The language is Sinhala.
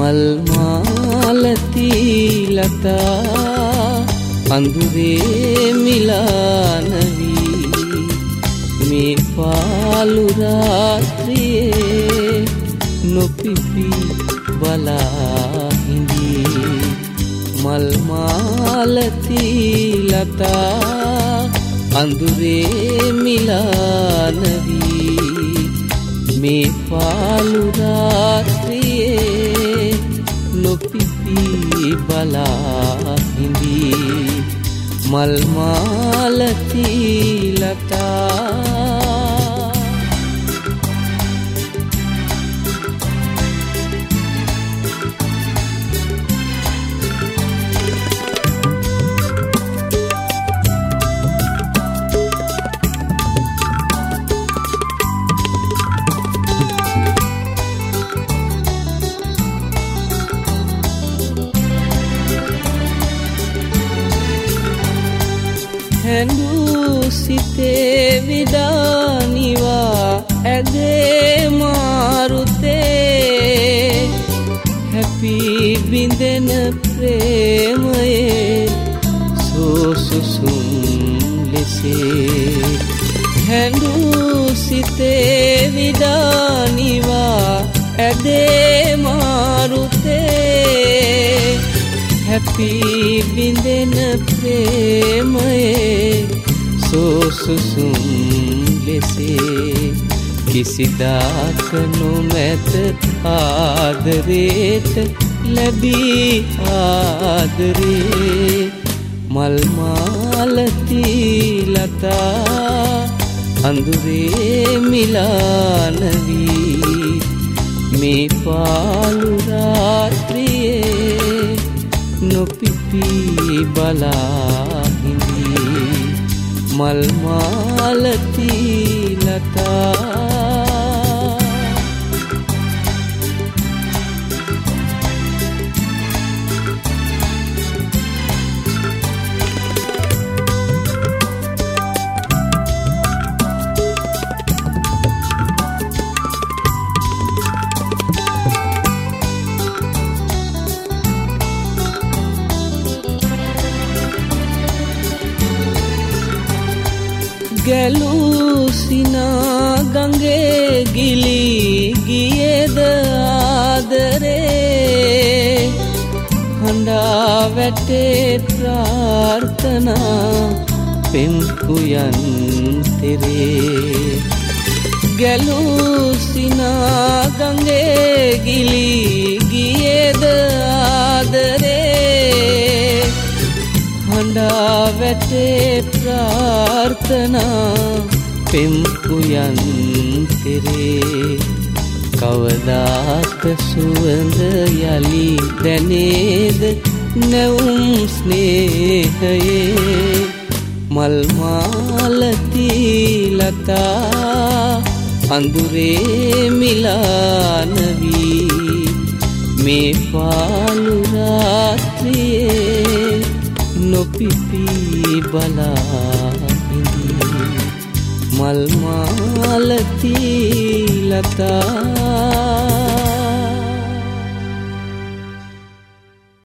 මල් මාලති ලතා අඳුරේ මිලානවි මේ පාළු රාත්‍රියේ නොපිපි බලා හිඳී මල් මාලති ලතා අඳුරේ මිලානවි මේ පාළු රාත්‍රියේ නොපිපි බලා හිඳී මල් මාලති ලතා හැඳු සිතේ විඩානිවා ඇදේ මාරුතේ හැපි බිඳෙන ප්‍රේමයේ සෝසුසුම් ලෙසේ හැඳු සිතේ විඩානිවා ඇදේ මාරුතේ හැපි බිඳෙන ප්‍රේමයේ සෝසුසුම් ලෙසේ කිසිදාක නොමැත ආදරේට ලැබී ආදරේ මල් මාලති ලතා අඳුරේ මිලානවි මේ පාළු රාත්‍රියේ නොපිපි බලා හිඳී මල් මාලති ලතා ගැලූ සිනා ගඟේ ගිලී ගියේද ආදරේ හඬා වැටේ ප්‍රාර්ථනා පෙම් කුයන් තෙරේ ගැලූ සිනා ගඟේ ගිලී ගියේද ආදරේ හඬා වැටේ ප්‍රාර්ථනා පෙම් කුයන් තෙරේ කවදාක සුවඳ යලි දැනේද නැවුම් ස්නේහයේ මල් මාලති ලතා අඳුරේ මිලානවි මේ පාළු රාත්‍රියේ නොපිපි බලා හිඳී මල් මාලති ලතා